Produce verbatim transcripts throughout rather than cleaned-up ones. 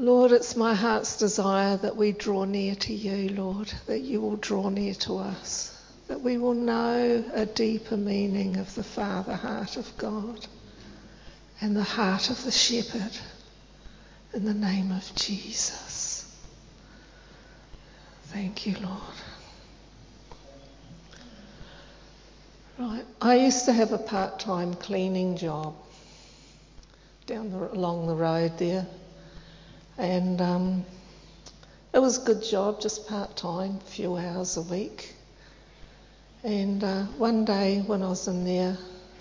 Lord, it's my heart's desire that we draw near to you, Lord, that you will draw near to us, that we will know a deeper meaning of the Father heart of God and the heart of the shepherd in the name of Jesus. Thank you, Lord. Right, I used to have a part-time cleaning job down the, along the road there. And um, it was a good job, just part-time, a few hours a week. And uh, one day when I was in there,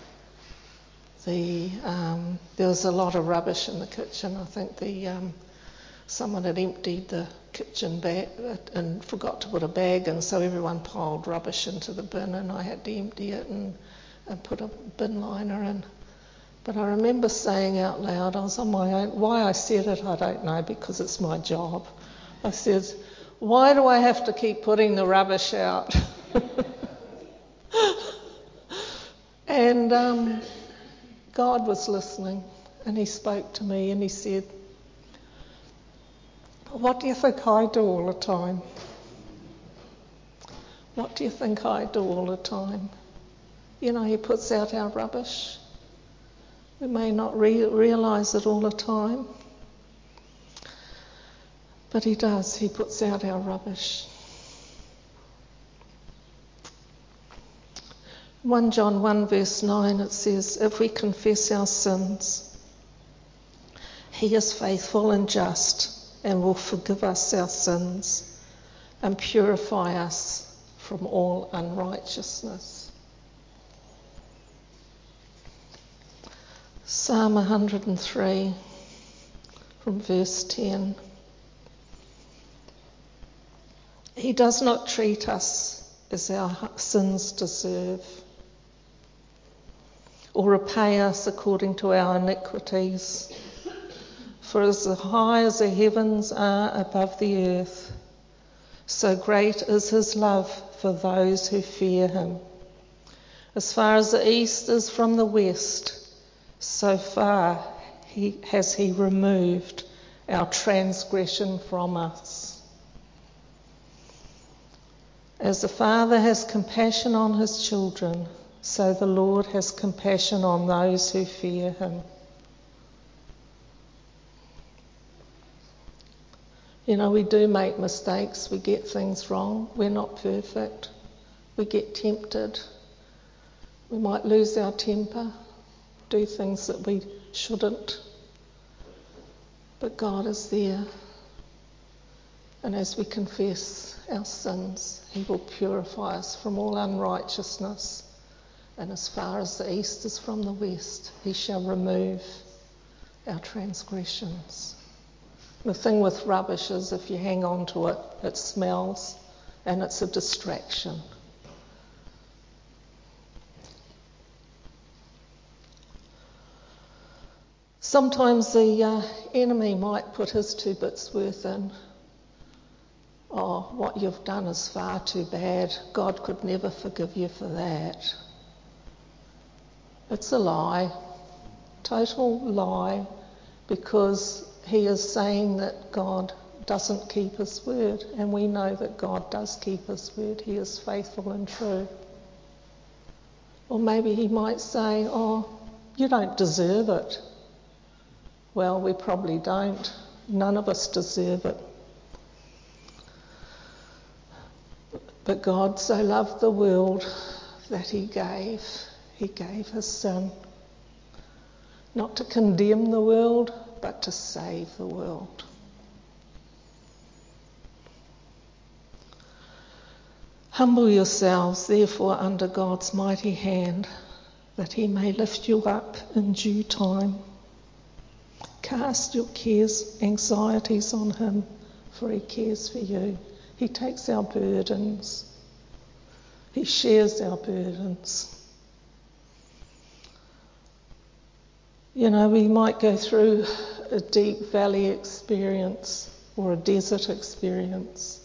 the um, there was a lot of rubbish in the kitchen. I think the um, someone had emptied the kitchen bag and forgot to put a bag in, so everyone piled rubbish into the bin, and I had to empty it and, and put a bin liner in. But I remember saying out loud, I was on my own. Why I said it, I don't know, because it's my job. I said, why do I have to keep putting the rubbish out? and um, God was listening, and he spoke to me, and he said, what do you think I do all the time? What do you think I do all the time? You know, he puts out our rubbish. We may not re- realise it all the time, but he does. He puts out our rubbish. First John one verse nine, it says, if we confess our sins, he is faithful and just and will forgive us our sins and purify us from all unrighteousness. Psalm one hundred three from verse ten. He does not treat us as our sins deserve, or repay us according to our iniquities. For as high as the heavens are above the earth, so great is his love for those who fear him. As far as the east is from the west, so far he, has he removed our transgression from us. As the Father has compassion on his children, so the Lord has compassion on those who fear him. You know, we do make mistakes, we get things wrong, we're not perfect, we get tempted, we might lose our temper, do things that we shouldn't, but God is there, and as we confess our sins, he will purify us from all unrighteousness, and as far as the east is from the west, he shall remove our transgressions. The thing with rubbish is if you hang on to it, it smells and it's a distraction. Sometimes the uh, enemy might put his two bits worth in. Oh, what you've done is far too bad. God could never forgive you for that. It's a lie, total lie, because he is saying that God doesn't keep his word, and we know that God does keep his word. He is faithful and true. Or maybe he might say, oh, you don't deserve it. Well, we probably don't. None of us deserve it. But God so loved the world that he gave. He gave his Son. Not to condemn the world, but to save the world. Humble yourselves, therefore, under God's mighty hand, that he may lift you up in due time. Cast your cares, anxieties on him, for he cares for you. He takes our burdens. He shares our burdens. You know, we might go through a deep valley experience or a desert experience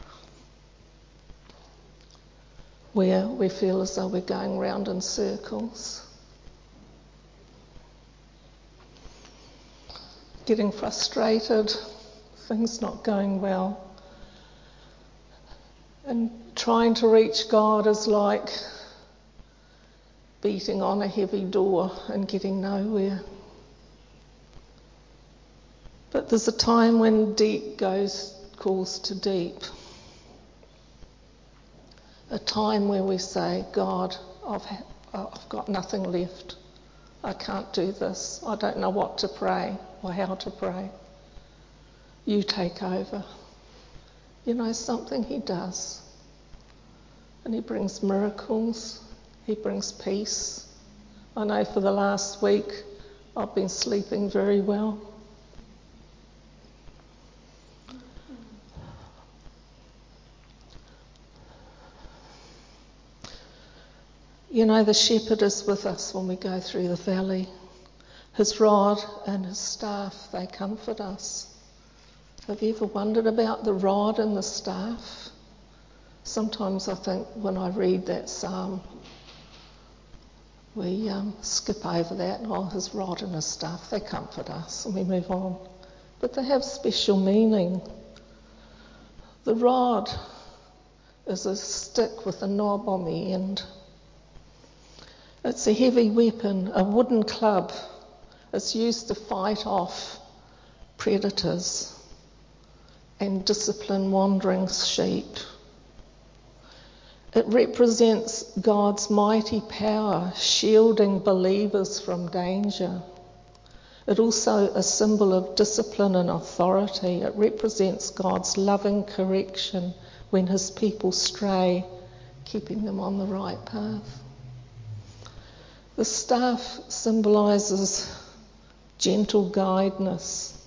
where we feel as though we're going round in circles, getting frustrated, things not going well. And trying to reach God is like beating on a heavy door and getting nowhere. But there's a time when deep goes calls to deep. A time where we say, God, I've, ha- I've got nothing left. I can't do this. I don't know what to pray or how to pray. You take over. You know something? He does. And he brings miracles. He brings peace. I know for the last week I've been sleeping very well. You know, the shepherd is with us when we go through the valley. His rod and his staff, they comfort us. Have you ever wondered about the rod and the staff? Sometimes I think when I read that psalm, we um, skip over that. Oh, his rod and his staff, they comfort us, and we move on. But they have special meaning. The rod is a stick with a knob on the end. It's a heavy weapon, a wooden club. It's used to fight off predators and discipline wandering sheep. It represents God's mighty power, shielding believers from danger. It also a symbol of discipline and authority. It represents God's loving correction when his people stray, keeping them on the right path. The staff symbolises gentle guidance.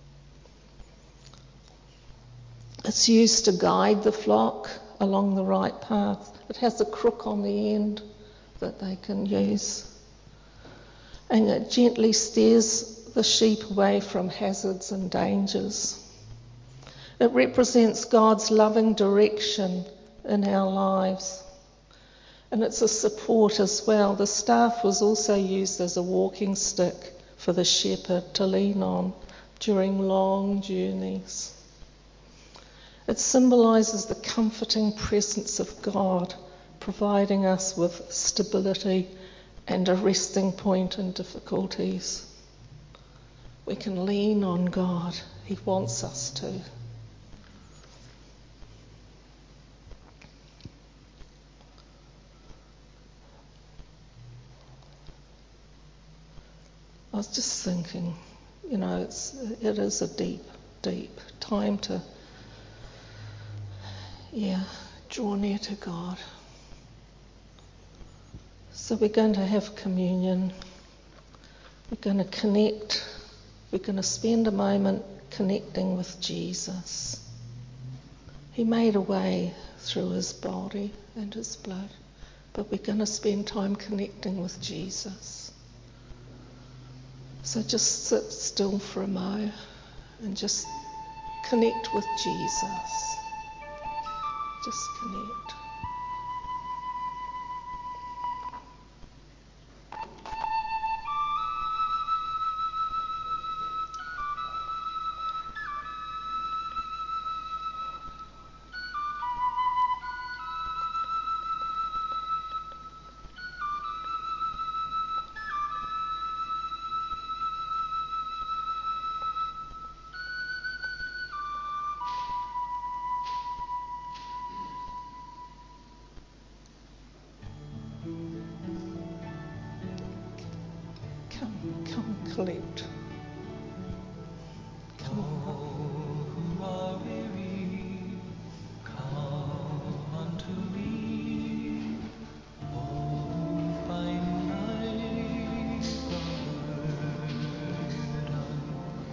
It's used to guide the flock along the right path. It has a crook on the end that they can use. And it gently steers the sheep away from hazards and dangers. It represents God's loving direction in our lives. And it's a support as well. The staff was also used as a walking stick for the shepherd to lean on during long journeys. It symbolises the comforting presence of God, providing us with stability and a resting point in difficulties. We can lean on God. He wants us to. I was just thinking, you know, it's, it is a deep, deep time to, yeah, draw near to God. So we're going to have communion. We're going to connect. We're going to spend a moment connecting with Jesus. He made a way through his body and his blood, but we're going to spend time connecting with Jesus. So just sit still for a mo and just connect with Jesus. Just connect. Come, come, collect. Come. All who are weary, come unto me. All who find life a burden,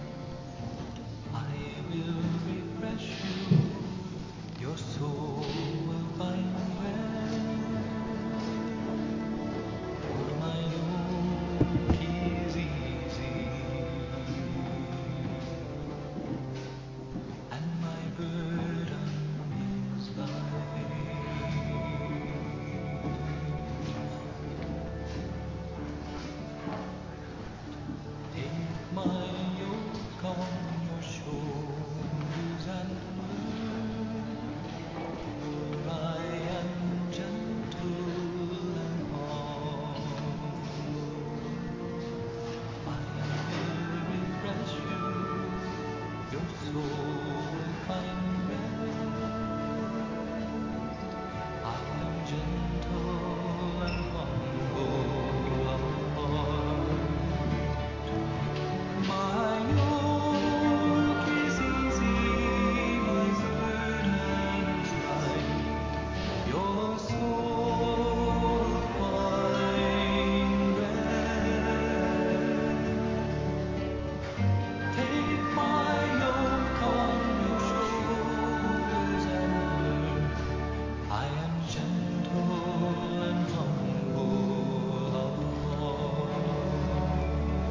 I will refresh you. Your soul will find rest. For my yoke is easy soul will find rest. I am gentle and humble of heart. My yoke is easy, my burden light. Your soul will find rest. Take my yoke on your shoulders and learn. I am gentle and humble of heart.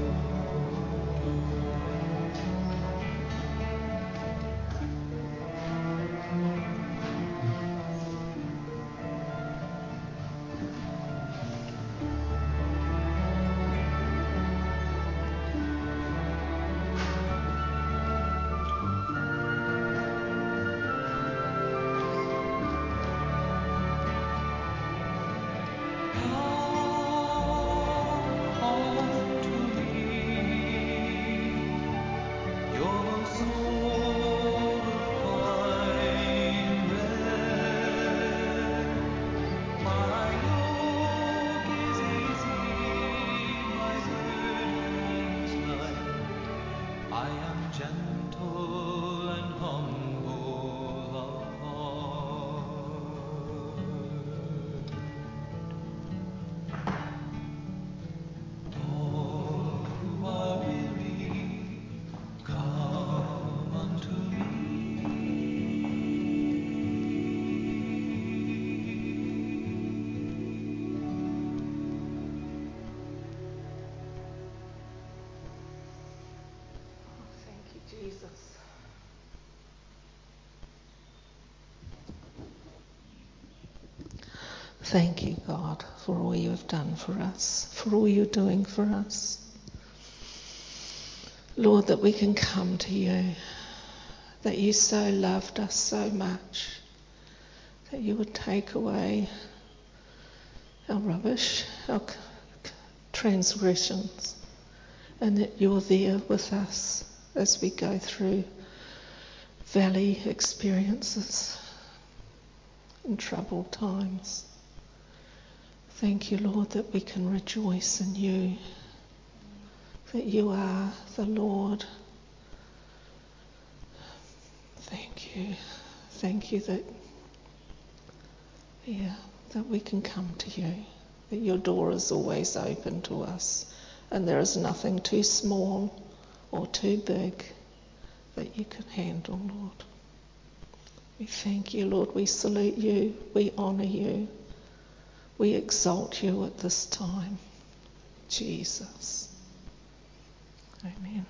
Come unto me, your soul will find rest. My yoke is easy, my burden is light. I am gentle and humble of heart. All who are weary, come unto me. Thank you, Jesus. Thank you, God, for all you have done for us, for all you're doing for us. Lord, that we can come to you, that you so loved us so much, that you would take away our rubbish, our c- c- transgressions, and that you're there with us as we go through valley experiences and troubled times. Thank you, Lord, that we can rejoice in you, that you are the Lord. Thank you. Thank you that, yeah, that we can come to you, that your door is always open to us, and there is nothing too small or too big that you can handle, Lord. We thank you, Lord. We salute you. We honour you. We exalt you at this time. Jesus. Amen.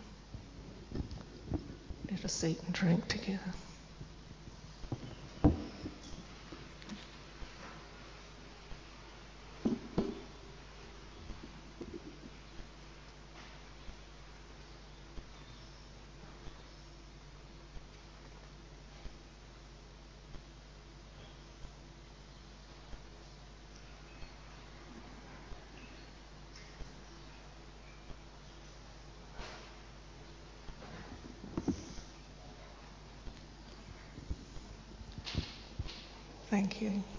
Let us eat and drink together. Thank you.